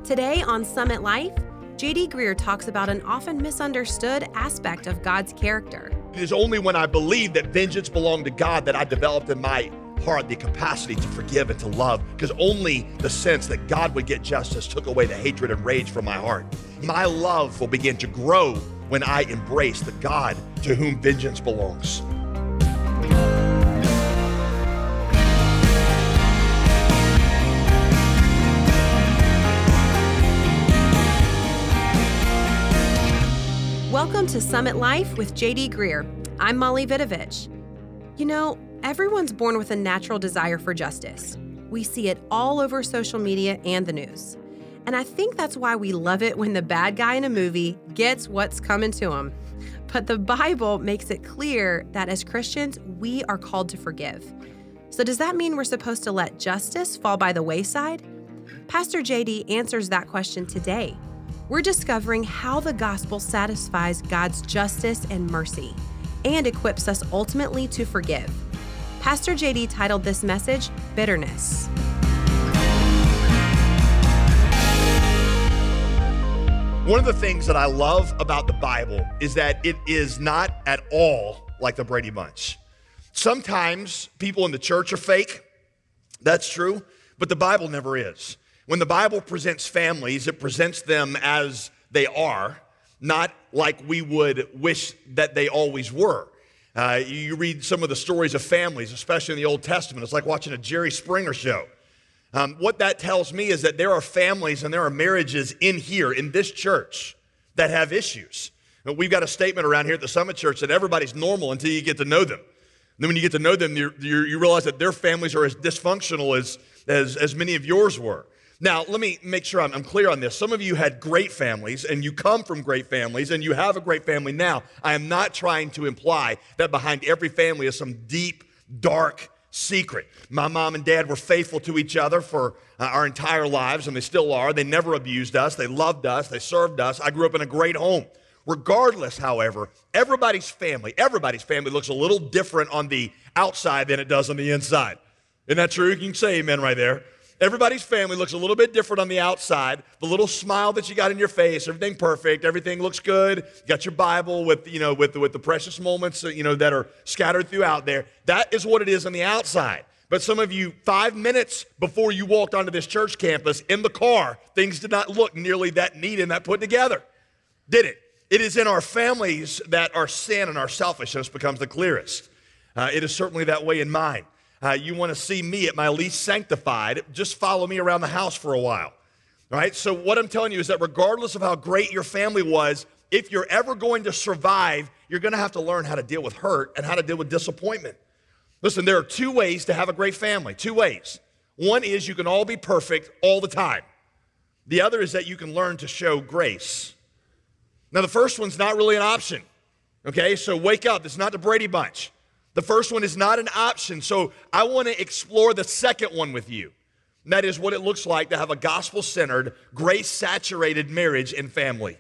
Today on Summit Life, J.D. Greear talks about an often misunderstood aspect of God's character. It is only when I believed that vengeance belonged to God that I developed in my heart the capacity to forgive and to love, because only the sense that God would get justice took away the hatred and rage from my heart. My love will begin to grow when I embrace the God to whom vengeance belongs. Welcome to Summit Life with J.D. Greear. I'm Molly Vidovich. You know, everyone's born with a natural desire for justice. We see it all over social media and the news. And I think that's why we love it when the bad guy in a movie gets what's coming to him. But the Bible makes it clear that as Christians, we are called to forgive. So does that mean we're supposed to let justice fall by the wayside? Pastor J.D. answers that question today. We're discovering how the gospel satisfies God's justice and mercy and equips us ultimately to forgive. Pastor J.D. titled this message, Bitterness. One of the things that I love about the Bible is that it is not at all like the Brady Bunch. Sometimes people in the church are fake. That's true, but the Bible never is. When the Bible presents families, it presents them as they are, not like we would wish that they always were. You read some of the stories of families, especially in the Old Testament. It's like watching a Jerry Springer show. What that tells me is that there are families and there are marriages in here, in this church, that have issues. We've got a statement around here at the Summit Church that everybody's normal until you get to know them. And then when you get to know them, you realize that their families are as dysfunctional as many of yours were. Now, let me make sure I'm clear on this. Some of you had great families, and you come from great families, and you have a great family now. I am not trying to imply that behind every family is some deep, dark secret. My mom and dad were faithful to each other for our entire lives, and they still are. They never abused us. They loved us. They served us. I grew up in a great home. Regardless, however, everybody's family looks a little different on the outside than it does on the inside. Isn't that true? You can say amen right there. Everybody's family looks a little bit different on the outside. The little smile that you got in your face, everything perfect, everything looks good. You got your Bible with the precious moments, that are scattered throughout there. That is what it is on the outside. But some of you, 5 minutes before you walked onto this church campus in the car, things did not look nearly that neat and that put together, did it? It is in our families that our sin and our selfishness becomes the clearest. It is certainly that way in mine. You want to see me at my least sanctified, just follow me around the house for a while, all right? So what I'm telling you is that regardless of how great your family was, if you're ever going to survive, you're going to have to learn how to deal with hurt and how to deal with disappointment. Listen, there are two ways to have a great family, two ways. One is you can all be perfect all the time. The other is that you can learn to show grace. Now, the first one's not really an option, okay? So wake up. It's not the Brady Bunch. The first one is not an option, so I want to explore the second one with you. And that is what it looks like to have a gospel-centered, grace-saturated marriage and family.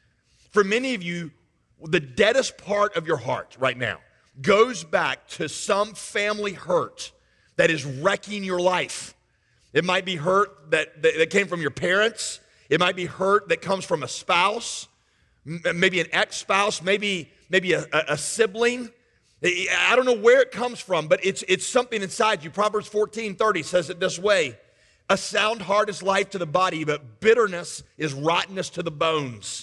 For many of you, the deadest part of your heart right now goes back to some family hurt that is wrecking your life. It might be hurt that came from your parents. It might be hurt that comes from a spouse, maybe an ex-spouse, maybe a sibling. I don't know where it comes from, but it's something inside you. Proverbs 14:30 says it this way: a sound heart is life to the body, but bitterness is rottenness to the bones.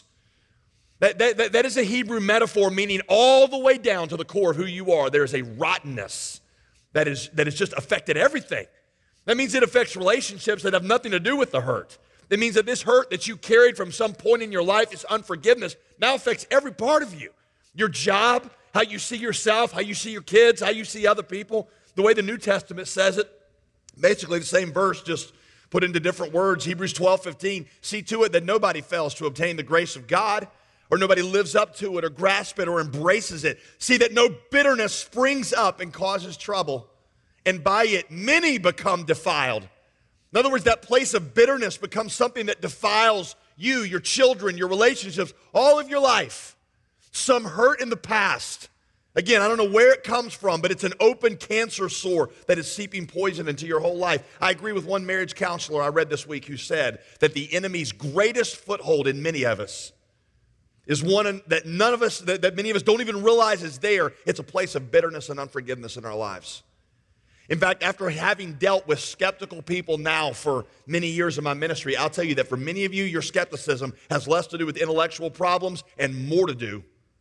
That is a Hebrew metaphor meaning all the way down to the core of who you are, there is a rottenness that has just affected everything. That means it affects relationships that have nothing to do with the hurt. It means that this hurt that you carried from some point in your life, this unforgiveness, now affects every part of you. Your job, how you see yourself, how you see your kids, how you see other people. The way the New Testament says it, basically the same verse, just put into different words. Hebrews 12:15, see to it that nobody fails to obtain the grace of God, or nobody lives up to it or grasps it or embraces it. See that no bitterness springs up and causes trouble, and by it many become defiled. In other words, that place of bitterness becomes something that defiles you, your children, your relationships, all of your life. Some hurt in the past Again, I don't know where it comes from, but it's an open cancer sore that is seeping poison into your whole life. I agree with one marriage counselor I read this week who said that the enemy's greatest foothold in many of us is one that many of us don't even realize is there. It's a place of bitterness and unforgiveness in our lives. In fact, after having dealt with skeptical people now for many years in my ministry, I'll tell you that for many of you, your skepticism has less to do with intellectual problems and more to do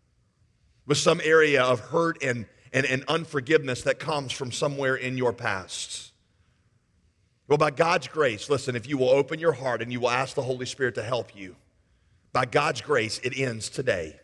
with some area of hurt and unforgiveness that comes from somewhere in your past. Well, by God's grace, listen, if you will open your heart and you will ask the Holy Spirit to help you, by God's grace, it ends today.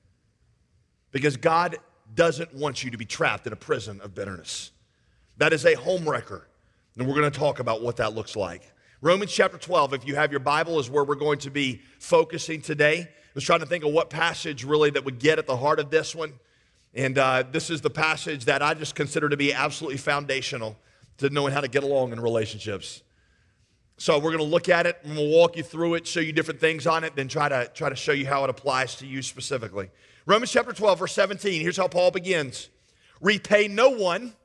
Because God doesn't want you to be trapped in a prison of bitterness. That is a home wrecker, and we're going to talk about what that looks like. Romans chapter 12, if you have your Bible, is where we're going to be focusing today. I was trying to think of what passage really that would get at the heart of this one. And this is the passage that I just consider to be absolutely foundational to knowing how to get along in relationships. So we're going to look at it, and we'll walk you through it, show you different things on it, then try to show you how it applies to you specifically. Romans chapter 12, verse 17, here's how Paul begins. Repay no one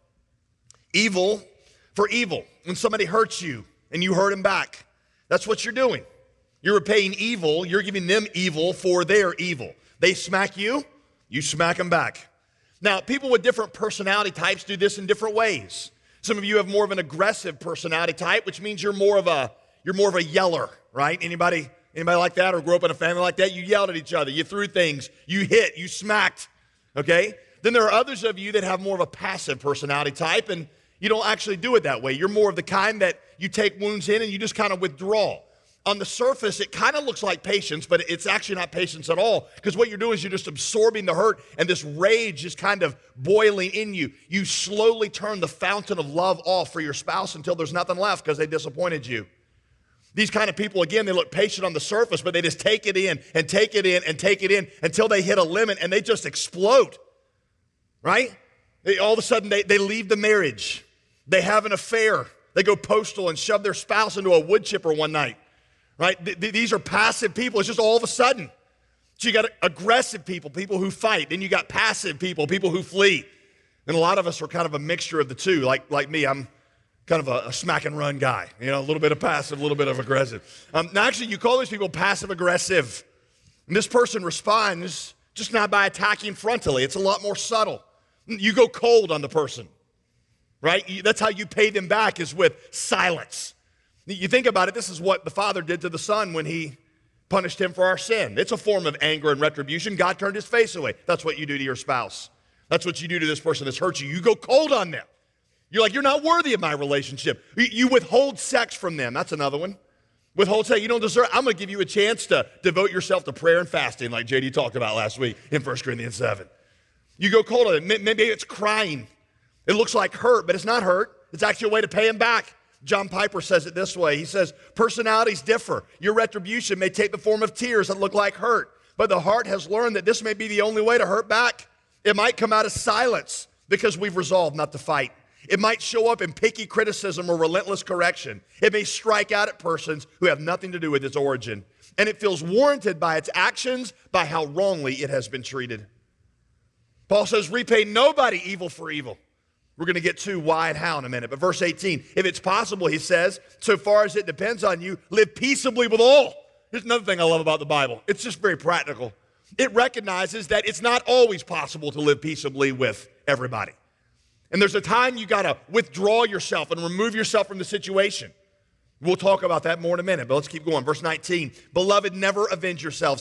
evil for evil. When somebody hurts you and you hurt them back, that's what you're doing. You're repaying evil. You're giving them evil for their evil. They smack you, you smack them back. Now, people with different personality types do this in different ways. Some of you have more of an aggressive personality type, which means you're more of a yeller, right? Anybody like that, or grew up in a family like that? You yelled at each other, you threw things, you hit, you smacked, okay? Then there are others of you that have more of a passive personality type, and you don't actually do it that way. You're more of the kind that you take wounds in and you just kind of withdraw. On the surface, it kind of looks like patience, but it's actually not patience at all, because what you're doing is you're just absorbing the hurt, and this rage is kind of boiling in you. You slowly turn the fountain of love off for your spouse until there's nothing left because they disappointed you. These kind of people, again, they look patient on the surface, but they just take it in and take it in and take it in until they hit a limit and they just explode, right? All of a sudden, they leave the marriage. They have an affair. They go postal and shove their spouse into a wood chipper one night, right? These are passive people. It's just all of a sudden. So you got aggressive people, people who fight. Then you got passive people, people who flee. And a lot of us are kind of a mixture of the two. Like me, I'm kind of a smack and run guy. You know, a little bit of passive, a little bit of aggressive. Now, actually, you call these people passive aggressive. And this person responds just not by attacking frontally. It's a lot more subtle. You go cold on the person. Right? That's how you pay them back, is with silence. You think about it, this is what the Father did to the Son when he punished him for our sin. It's a form of anger and retribution. God turned his face away. That's what you do to your spouse. That's what you do to this person that's hurt you. You go cold on them. You're like, you're not worthy of my relationship. You withhold sex from them. That's another one. Withhold sex. You don't deserve. I'm going to give you a chance to devote yourself to prayer and fasting like JD talked about last week in 1 Corinthians 7. You go cold on them. Maybe it's crying. It looks like hurt, but it's not hurt. It's actually a way to pay him back. John Piper says it this way. He says, personalities differ. Your retribution may take the form of tears that look like hurt, but the heart has learned that this may be the only way to hurt back. It might come out as silence because we've resolved not to fight. It might show up in picky criticism or relentless correction. It may strike out at persons who have nothing to do with its origin, and it feels warranted by its actions, by how wrongly it has been treated. Paul says, repay nobody evil for evil. We're going to get to why and how in a minute. But verse 18, if it's possible, he says, so far as it depends on you, live peaceably with all. Here's another thing I love about the Bible. It's just very practical. It recognizes that it's not always possible to live peaceably with everybody. And there's a time you got to withdraw yourself and remove yourself from the situation. We'll talk about that more in a minute, but let's keep going. Verse 19, beloved, never avenge yourselves,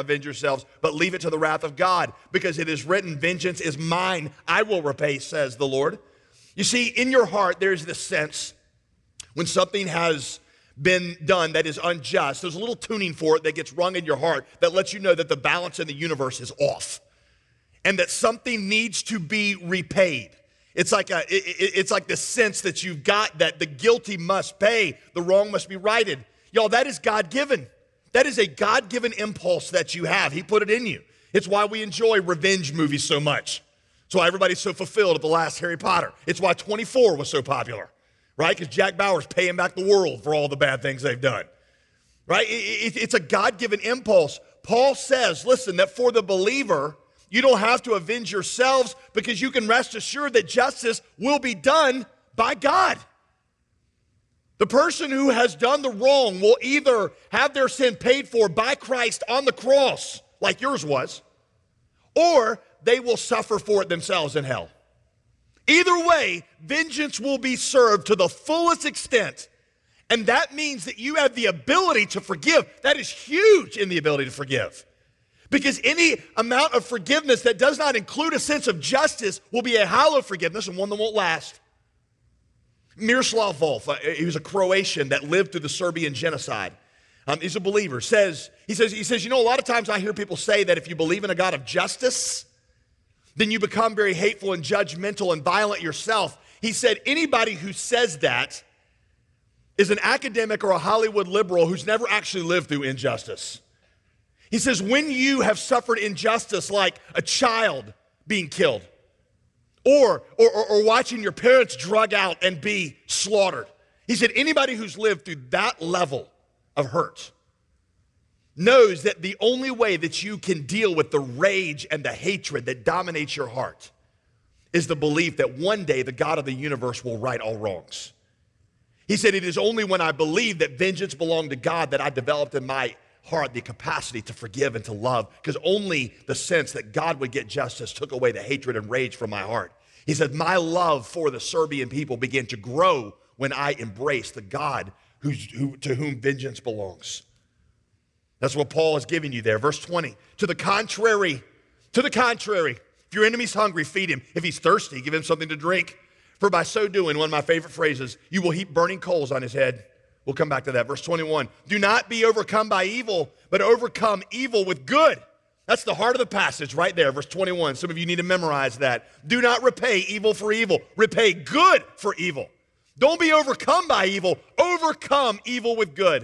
but leave it to the wrath of God, because it is written, vengeance is mine, I will repay, says the Lord. You see, in your heart, there's this sense when something has been done that is unjust, there's a little tuning for it that gets rung in your heart that lets you know that the balance in the universe is off and that something needs to be repaid. It's like the sense that you've got that the guilty must pay, the wrong must be righted. Y'all, that is God-given. That is a God-given impulse that you have. He put it in you. It's why we enjoy revenge movies so much. It's why everybody's so fulfilled at the last Harry Potter. It's why 24 was so popular, right? Because Jack Bauer's paying back the world for all the bad things they've done, right? It's a God-given impulse. Paul says, listen, that for the believer, You don't have to avenge yourselves because you can rest assured that justice will be done by God. The person who has done the wrong will either have their sin paid for by Christ on the cross, like yours was, or they will suffer for it themselves in hell. Either way, vengeance will be served to the fullest extent. And that means that you have the ability to forgive. That is huge in the ability to forgive. Because any amount of forgiveness that does not include a sense of justice will be a hollow forgiveness and one that won't last. Miroslav Volf, he was a Croatian that lived through the Serbian genocide. He's a believer. He says, a lot of times I hear people say that if you believe in a God of justice, then you become very hateful and judgmental and violent yourself. He said, anybody who says that is an academic or a Hollywood liberal who's never actually lived through injustice. He says, when you have suffered injustice like a child being killed or watching your parents drug out and be slaughtered, he said, anybody who's lived through that level of hurt knows that the only way that you can deal with the rage and the hatred that dominates your heart is the belief that one day the God of the universe will right all wrongs. He said, it is only when I believe that vengeance belonged to God that I developed in my heart the capacity to forgive and to love, because only the sense that God would get justice took away the hatred and rage from my heart. He said, my love for the Serbian people began to grow when I embraced the God to whom vengeance belongs. That's what Paul is giving you there. Verse 20, to the contrary, if your enemy's hungry, feed him. If he's thirsty, give him something to drink. For by so doing, one of my favorite phrases, you will heap burning coals on his head. We'll come back to that. Verse 21, do not be overcome by evil, but overcome evil with good. That's the heart of the passage right there, verse 21. Some of you need to memorize that. Do not repay evil for evil. Repay good for evil. Don't be overcome by evil. Overcome evil with good.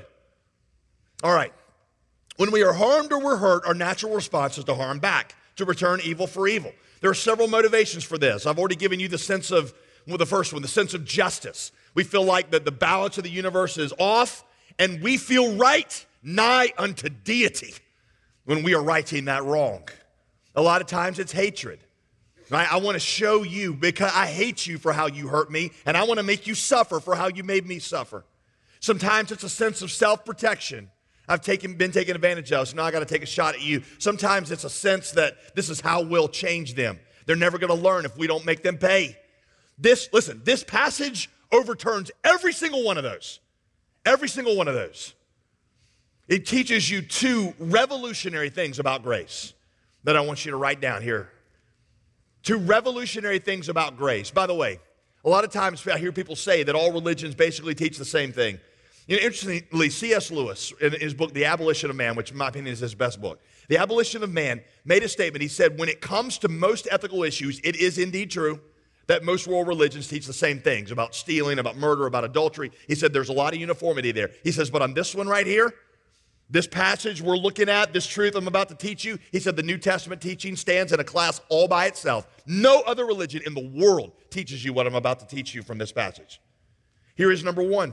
All right. When we are harmed or we're hurt, our natural response is to harm back, to return evil for evil. There are several motivations for this. I've already given you the sense of, the first one, the sense of justice. We feel like that the balance of the universe is off, and we feel right nigh unto deity when we are righting that wrong. A lot of times it's hatred. Right? I want to show you because I hate you for how you hurt me, and I want to make you suffer for how you made me suffer. Sometimes it's a sense of self-protection. I've been taken advantage of, so now I got to take a shot at you. Sometimes it's a sense that this is how we'll change them. They're never going to learn if we don't make them pay. This passage overturns every single one of those. Every single one of those. It teaches you two revolutionary things about grace that I want you to write down here. Two revolutionary things about grace. By the way, a lot of times I hear people say that all religions basically teach the same thing. You know, interestingly, C.S. Lewis, in his book, The Abolition of Man, which in my opinion is his best book, The Abolition of Man, made a statement. He said, when it comes to most ethical issues, it is indeed true that most world religions teach the same things about stealing, about murder, about adultery. He said there's a lot of uniformity there. He says, but on this one right here, this passage we're looking at, this truth I'm about to teach you, he said the New Testament teaching stands in a class all by itself. No other religion in the world teaches you what I'm about to teach you from this passage. Here is number one.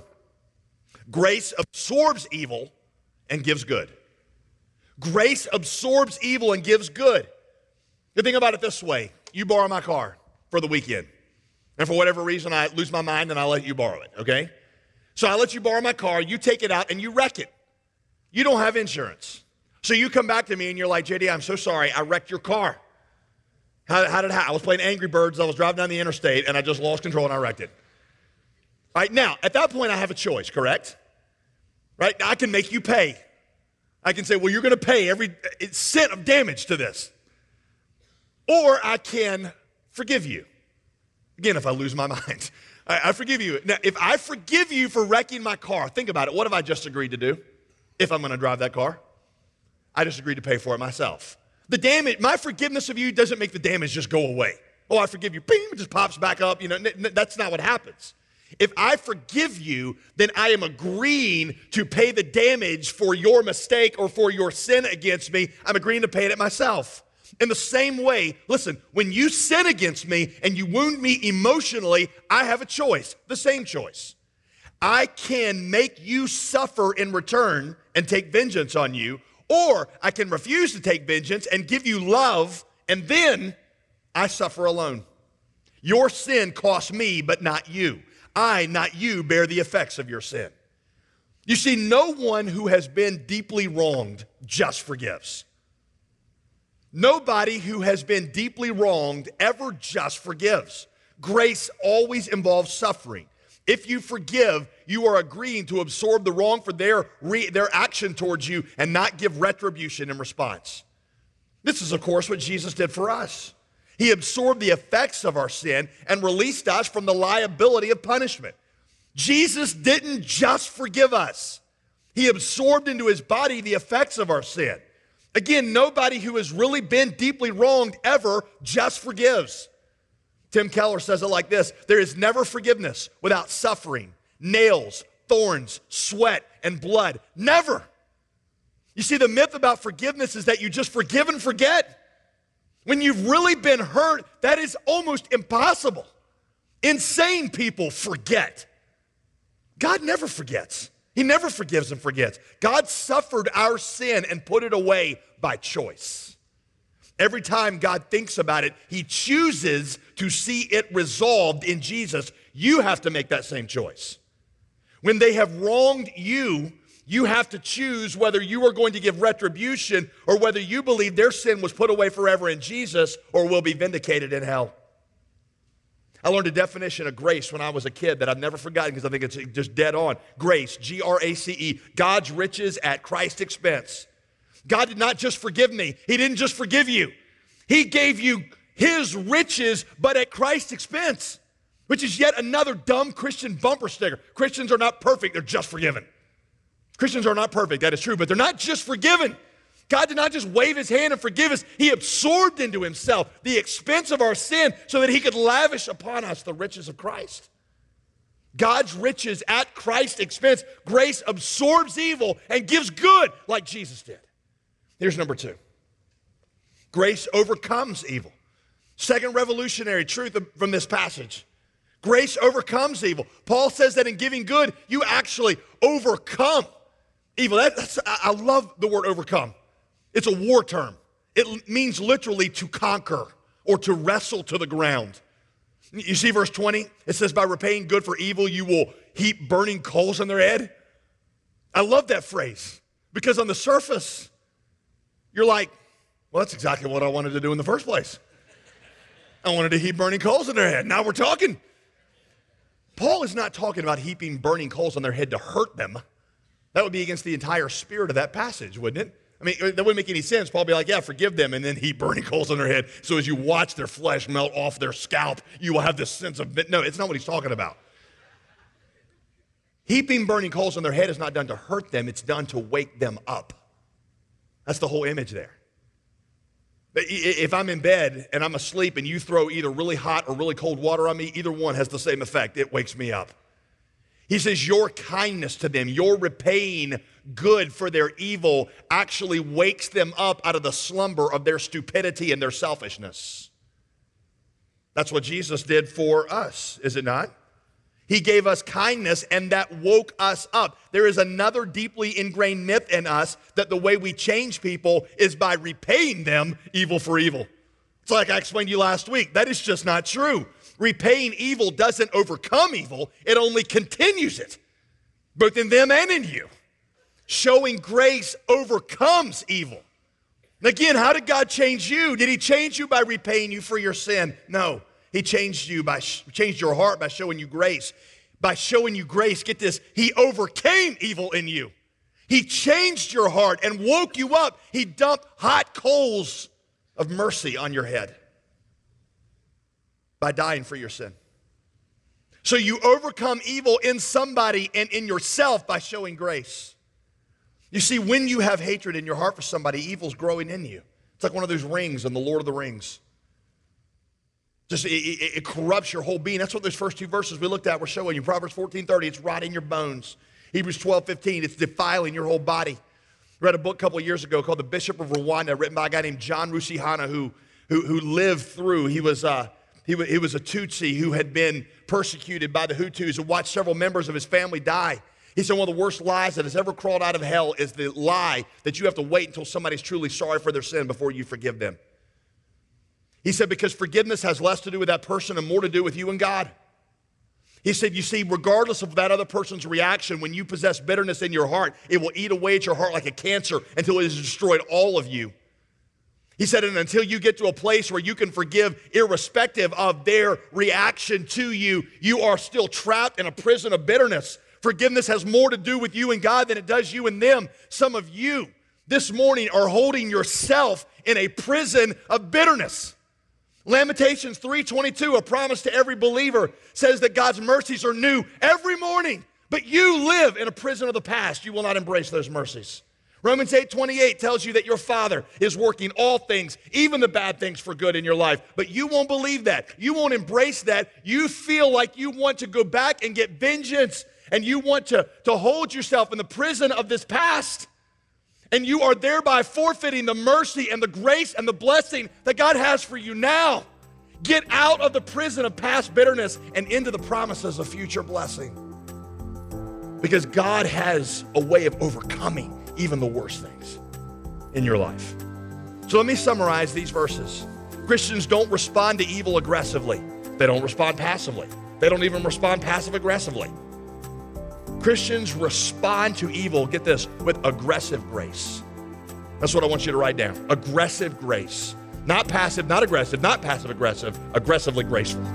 Grace absorbs evil and gives good. Grace absorbs evil and gives good. You think about it this way. You borrow my car for the weekend. And for whatever reason, I lose my mind and I let you borrow it, okay? So I let you borrow my car, you take it out and you wreck it. You don't have insurance. So you come back to me and you're like, JD, I'm so sorry, I wrecked your car. How did it happen? I was playing Angry Birds, I was driving down the interstate and I just lost control and I wrecked it. All right, now, at that point I have a choice, correct? Right? I can make you pay. I can say, well, you're going to pay every cent of damage to this. Or I can forgive you. Again, if I lose my mind. I forgive you. Now, if I forgive you for wrecking my car, think about it. What have I just agreed to do if I'm going to drive that car? I just agreed to pay for it myself. The damage, my forgiveness of you doesn't make the damage just go away. Oh, I forgive you. Bing, it just pops back up. You know, that's not what happens. If I forgive you, then I am agreeing to pay the damage for your mistake or for your sin against me. I'm agreeing to pay it myself. In the same way, listen, when you sin against me and you wound me emotionally, I have a choice, the same choice. I can make you suffer in return and take vengeance on you, or I can refuse to take vengeance and give you love and then I suffer alone. Your sin cost me, but not you. I, not you, bear the effects of your sin. You see, no one who has been deeply wronged just forgives. Nobody who has been deeply wronged ever just forgives. Grace always involves suffering. If you forgive, you are agreeing to absorb the wrong for their action towards you and not give retribution in response. This is, of course, what Jesus did for us. He absorbed the effects of our sin and released us from the liability of punishment. Jesus didn't just forgive us. He absorbed into his body the effects of our sin. Again, nobody who has really been deeply wronged ever just forgives. Tim Keller says it like this: there is never forgiveness without suffering, nails, thorns, sweat, and blood. Never. You see, the myth about forgiveness is that you just forgive and forget. When you've really been hurt, that is almost impossible. Insane people forget. God never forgets. He never forgives and forgets. God suffered our sin and put it away by choice. Every time God thinks about it, he chooses to see it resolved in Jesus. You have to make that same choice. When they have wronged you, you have to choose whether you are going to give retribution or whether you believe their sin was put away forever in Jesus or will be vindicated in hell. I learned a definition of grace when I was a kid that I've never forgotten because I think it's just dead on. Grace, G-R-A-C-E, God's riches at Christ's expense. God did not just forgive me. He didn't just forgive you. He gave you his riches, but at Christ's expense, which is yet another dumb Christian bumper sticker. Christians are not perfect. They're just forgiven. Christians are not perfect. That is true, but they're not just forgiven. God did not just wave his hand and forgive us. He absorbed into himself the expense of our sin so that he could lavish upon us the riches of Christ. God's riches at Christ's expense. Grace absorbs evil and gives good like Jesus did. Here's number 2. Grace overcomes evil. Second revolutionary truth from this passage. Grace overcomes evil. Paul says that in giving good, you actually overcome evil. I love the word overcome. It's a war term. It means literally to conquer or to wrestle to the ground. You see verse 20? It says, by repaying good for evil, you will heap burning coals on their head. I love that phrase because on the surface, you're like, well, that's exactly what I wanted to do in the first place. I wanted to heap burning coals on their head. Now we're talking. Paul is not talking about heaping burning coals on their head to hurt them. That would be against the entire spirit of that passage, wouldn't it? I mean, that wouldn't make any sense. Paul would be like, yeah, forgive them, and then heap burning coals on their head. So as you watch their flesh melt off their scalp, you will have this sense of, no, it's not what he's talking about. Heaping burning coals on their head is not done to hurt them. It's done to wake them up. That's the whole image there. If I'm in bed and I'm asleep and you throw either really hot or really cold water on me, either one has the same effect. It wakes me up. He says your kindness to them, your repaying good for their evil actually wakes them up out of the slumber of their stupidity and their selfishness. That's what Jesus did for us, is it not? He gave us kindness and that woke us up. There is another deeply ingrained myth in us that the way we change people is by repaying them evil for evil. It's like I explained to you last week. That is just not true. Repaying evil doesn't overcome evil. It only continues it, both in them and in you. Showing grace overcomes evil. And again, how did God change you? Did he change you by repaying you for your sin? No. He changed your heart by showing you grace. By showing you grace, get this, he overcame evil in you. He changed your heart and woke you up. He dumped hot coals of mercy on your head by dying for your sin. So you overcome evil in somebody and in yourself by showing grace. You see, when you have hatred in your heart for somebody, evil's growing in you. It's like one of those rings in the Lord of the Rings. Just it corrupts your whole being. That's what those first 2 verses we looked at were showing you. Proverbs 14:30, it's rotting your bones. Hebrews 12:15, it's defiling your whole body. I read a book a couple of years ago called The Bishop of Rwanda, written by a guy named John Rusihana, who lived through. He was a Tutsi who had been persecuted by the Hutus and watched several members of his family die. He said one of the worst lies that has ever crawled out of hell is the lie that you have to wait until somebody's truly sorry for their sin before you forgive them. He said, because forgiveness has less to do with that person and more to do with you and God. He said, you see, regardless of that other person's reaction, when you possess bitterness in your heart, it will eat away at your heart like a cancer until it has destroyed all of you. He said, and until you get to a place where you can forgive irrespective of their reaction to you, you are still trapped in a prison of bitterness. Forgiveness has more to do with you and God than it does you and them. Some of you this morning are holding yourself in a prison of bitterness. Lamentations 3:22, a promise to every believer, says that God's mercies are new every morning, but you live in a prison of the past. You will not embrace those mercies. Romans 8:28 tells you that your Father is working all things, even the bad things, for good in your life, but you won't believe that. You won't embrace that. You feel like you want to go back and get vengeance, and you want to hold yourself in the prison of this past. And you are thereby forfeiting the mercy and the grace and the blessing that God has for you now. Get out of the prison of past bitterness and into the promises of future blessing. Because God has a way of overcoming even the worst things in your life. So let me summarize these verses. Christians don't respond to evil aggressively. They don't respond passively. They don't even respond passive-aggressively. Christians respond to evil, get this, with aggressive grace. That's what I want you to write down. Aggressive grace. Not passive, not aggressive, not passive-aggressive, aggressively graceful.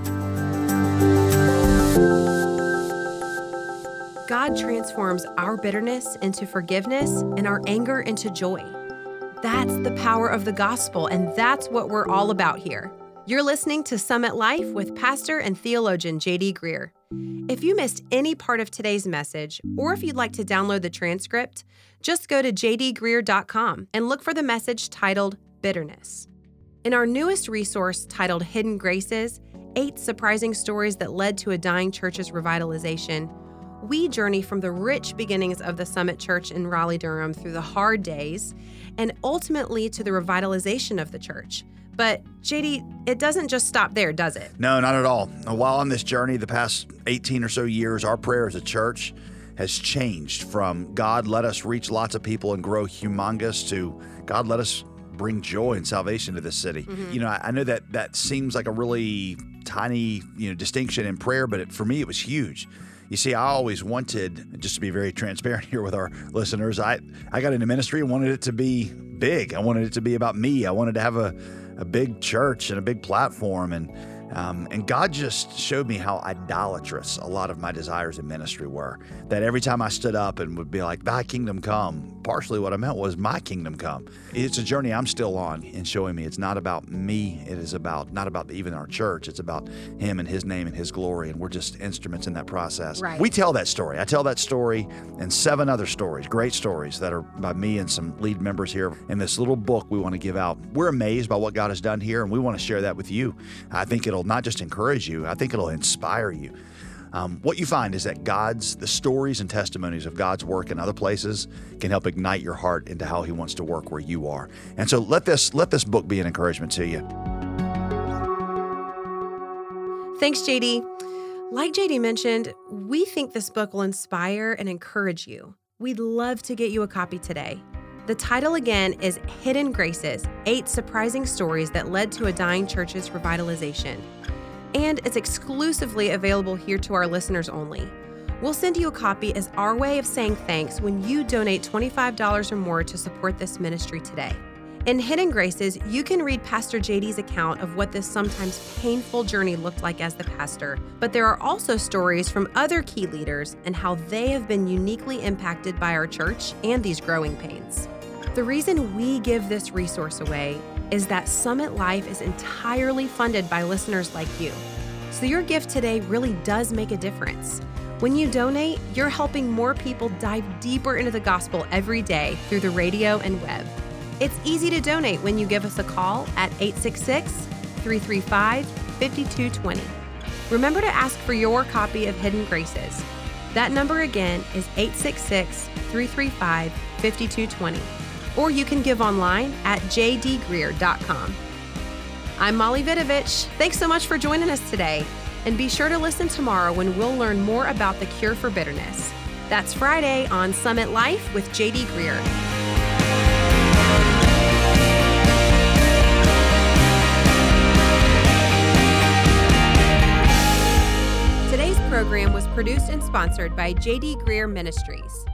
God transforms our bitterness into forgiveness and our anger into joy. That's the power of the gospel, and that's what we're all about here. You're listening to Summit Life with pastor and theologian J.D. Greer. If you missed any part of today's message, or if you'd like to download the transcript, just go to jdgreer.com and look for the message titled Bitterness. In our newest resource titled Hidden Graces, 8 Surprising Stories That Led to a Dying Church's Revitalization, we journey from the rich beginnings of the Summit Church in Raleigh-Durham through the hard days and ultimately to the revitalization of the church. But JD, it doesn't just stop there, does it? No, not at all. While on this journey, the past 18 or so years, our prayer as a church has changed from God, let us reach lots of people and grow humongous to God, let us bring joy and salvation to this city. Mm-hmm. You know, I know that seems like a really tiny, distinction in prayer, but for me, it was huge. You see, I always wanted, just to be very transparent here with our listeners, I got into ministry and wanted it to be big. I wanted it to be about me. I wanted to have a big church and a big platform. And God just showed me how idolatrous a lot of my desires in ministry were. That every time I stood up and would be like, thy kingdom come, partially what I meant was my kingdom come. It's a journey I'm still on in showing me it's not about me. It is not about even our church. It's about him and his name and his glory. And we're just instruments in that process. Right. We tell that story. I tell that story and 7 other stories, great stories that are by me and some lead members here in this little book we want to give out. We're amazed by what God has done here, and we want to share that with you. I think it'll not just encourage you, I think it'll inspire you. What you find is that the stories and testimonies of God's work in other places can help ignite your heart into how he wants to work where you are. And so let this book be an encouragement to you. Thanks, JD. Like JD mentioned, we think this book will inspire and encourage you. We'd love to get you a copy today. The title again is Hidden Graces, 8 Surprising Stories That Led to a Dying Church's Revitalization. And it's exclusively available here to our listeners only. We'll send you a copy as our way of saying thanks when you donate $25 or more to support this ministry today. In Hidden Graces, you can read Pastor JD's account of what this sometimes painful journey looked like as the pastor, but there are also stories from other key leaders and how they have been uniquely impacted by our church and these growing pains. The reason we give this resource away is that Summit Life is entirely funded by listeners like you. So your gift today really does make a difference. When you donate, you're helping more people dive deeper into the gospel every day through the radio and web. It's easy to donate when you give us a call at 866-335-5220. Remember to ask for your copy of Hidden Graces. That number again is 866-335-5220. Or you can give online at jdgreer.com. I'm Molly Vidovich. Thanks so much for joining us today. And be sure to listen tomorrow when we'll learn more about the cure for bitterness. That's Friday on Summit Life with J.D. Greer. produced and sponsored by J.D. Greer Ministries.